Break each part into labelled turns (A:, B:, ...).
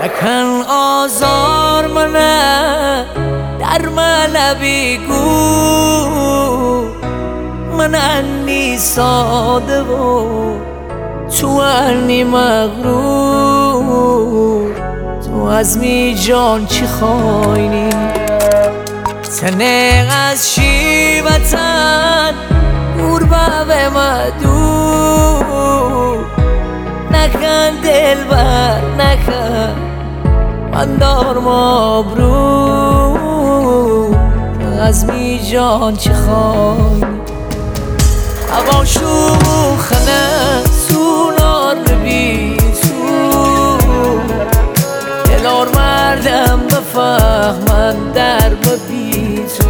A: نکن آزار منه در من بیگو من انی ساده و تو انی مغرور تو از می جان چی خواینی تنه از شیوتن گربه به مدور نکن دل بر نکن من دار مبرور از می جان چی خواینی هوا شوخنه سونار بی تو دلار مردم بفهمن در بی تو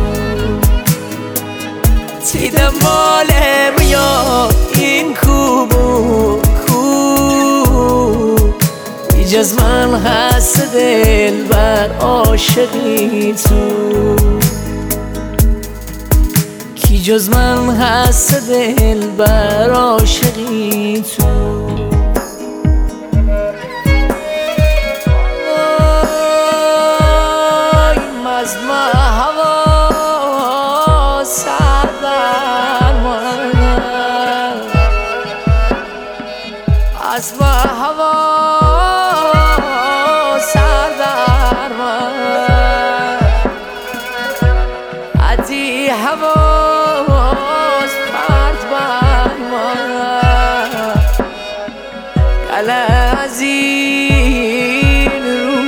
A: تیدم مالم یا این کوبو کو ایجاز من هست دل بر عاشقی تو کی جز من هست دل بر عاشقی تو مزم هوا سردر من از هوا سردر من عدی هوا از این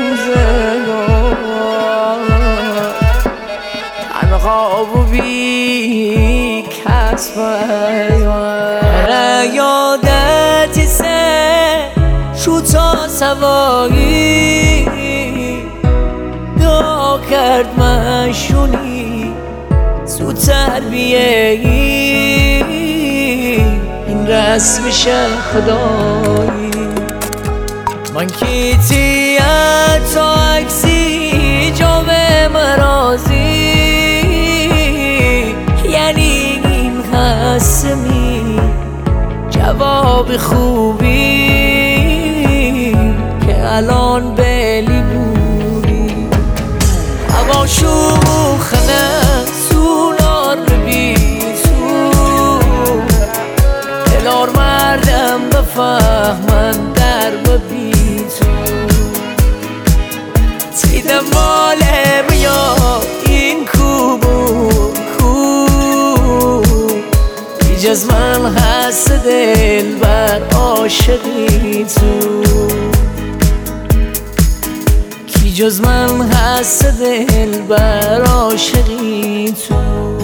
A: روزگار تنها و بی کس پیوند یادت سه شو تا سوایی دعا کرد من شونی زودتر بیایی این رسمش خدایی من کیتی تا عکسی جا به مرازی یعنی این قسمی جواب خوبی که الان بلی بودی هوا شوخنه سونار بی تو دلار مردم بفهمن در بی تو تیدم مالم یا این کوبو کو ایجاز من هست دل بر عاشقی تو کی جز من هست دل بر عاشقی تو